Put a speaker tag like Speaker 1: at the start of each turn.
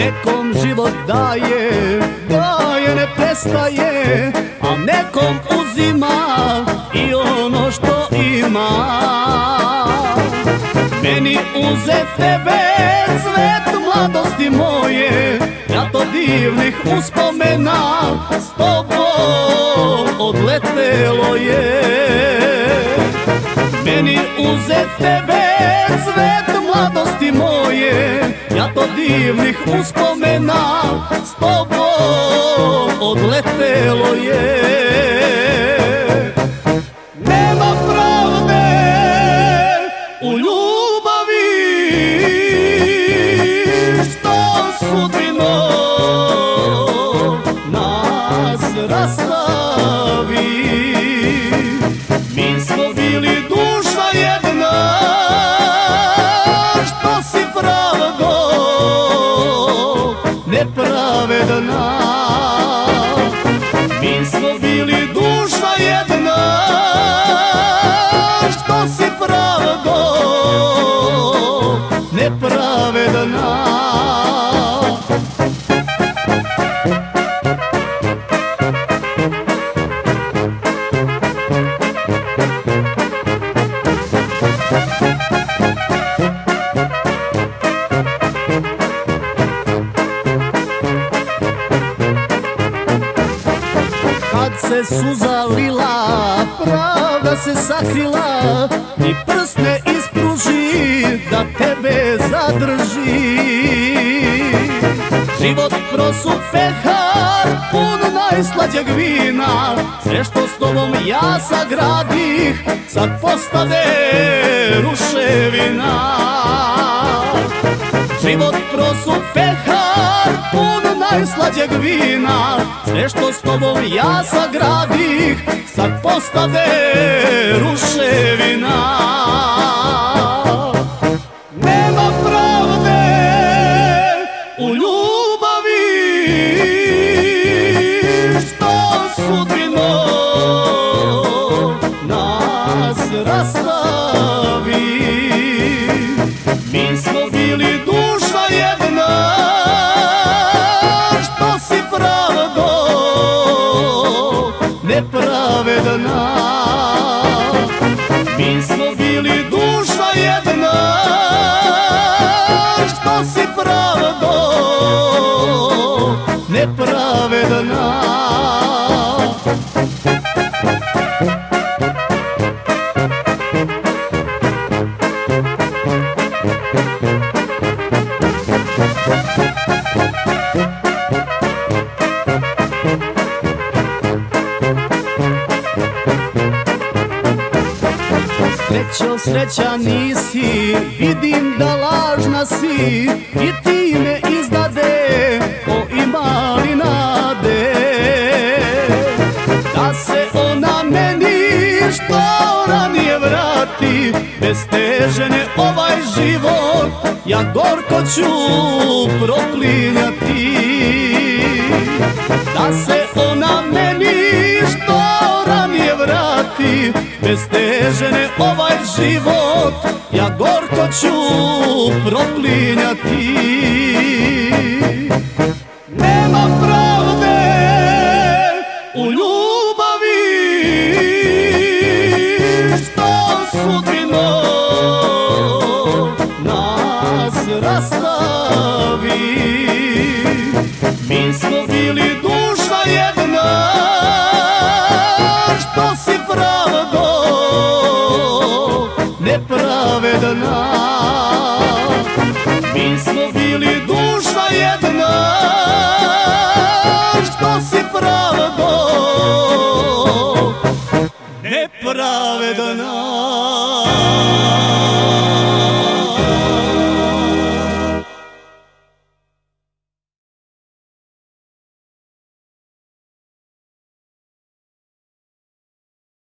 Speaker 1: Nekom život daje, daje ne prestaje, a nekom uzima i ono što ima. Meni uze tebe, cvet mladosti moje, ljato divnih uspomena s tobom odletelo je. Meni uze tebe, cvet mladosti moje, ljato divnih uspomena s tobom odletelo je. Nema pravde u ljubavi, što sudbino nas rastavi. Mi smo bili duša jedna, što si pravdo nepravedna. Mi smo bili duša jedna, što si pravdo nepravedna. Kad se suza lila, pravda se sakrila, ni prst ne ispruži da tebe zadrži. Život prosu pehar, pun najslađeg vina, sve što s tobom ja sagradih, sad postade ruševina. Život prosu pehar, pun najslađeg vina, sve što s tobom ja sagradih, sad postade ruševina. Nema pravde u ljubavi, što sudbino nas rastavi. Mi smo bili duša jedna, što si pravdo nepravedna. Mi smo bili duša jedna, što si pravdo nepravedna. Srećo, sreća nisi, vidim da lažna si, i ti me izdade, o ima li nade da se ona meni što ranije vrati. Bez te žene ovaj život ja gorko ću proklinjati. Da se ona meni što ranije vrati, bez te žene ovaj život ja gorko ću proklinjati. Nema pravde u ljubavi, što sudbino nas rastavi. Mi smo bili duša jedna, što si pravdo nepravedna. Mi smo bili duša jedna, što si pravdo nepravedna.